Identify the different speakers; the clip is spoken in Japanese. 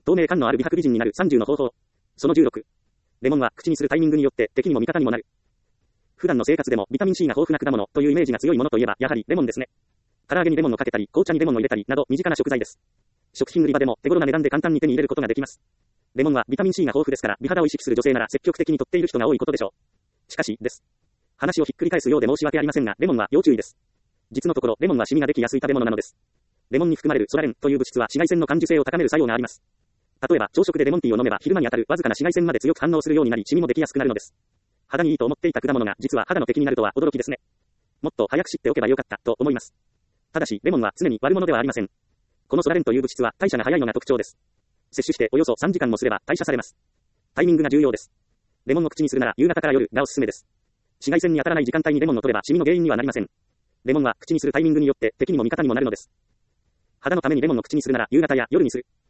Speaker 1: 透明感のある美白美人になる30の方法。その16。レモンは口にするタイミングによって敵にも味方にもなる。普段の生活でもビタミン C が豊富な果物というイメージが強いものといえばやはりレモンですね。唐揚げにレモンをかけたり、紅茶にレモンを入れたりなど身近な食材です。食品売り場でも手頃な値段で簡単に手に入れることができます。レモンはビタミン C が豊富ですから美肌を意識する女性なら積極的に摂っている人が多いことでしょう。しかし、です。話をひっくり返すようで申し訳ありませんが、レモンは要注意です。実のところ、レモンはシミができやすい食べ物なのです。レモンに含まれるソラレンという物質は紫外線の感受性を高める作用があります。例えば、朝食でレモンティーを飲めば昼間に当たるわずかな紫外線まで強く反応するようになり、シミもできやすくなるのです。肌にいいと思っていた果物が実は肌の敵になるとは驚きですね。もっと早く知っておけばよかったと思います。ただし、レモンは常に悪者ではありません。このソラレンという物質は代謝が早いのが特徴です。摂取しておよそ3時間もすれば代謝されます。タイミングが重要です。レモンを口にするなら夕方から夜がおすすめです。紫外線に当たらない時間帯にレモンを取ればシミの原因にはなりません。レモンは口にするタイミングによって敵にも味方にもなるのです。肌のためにレモンを口にするなら夕方や夜にする。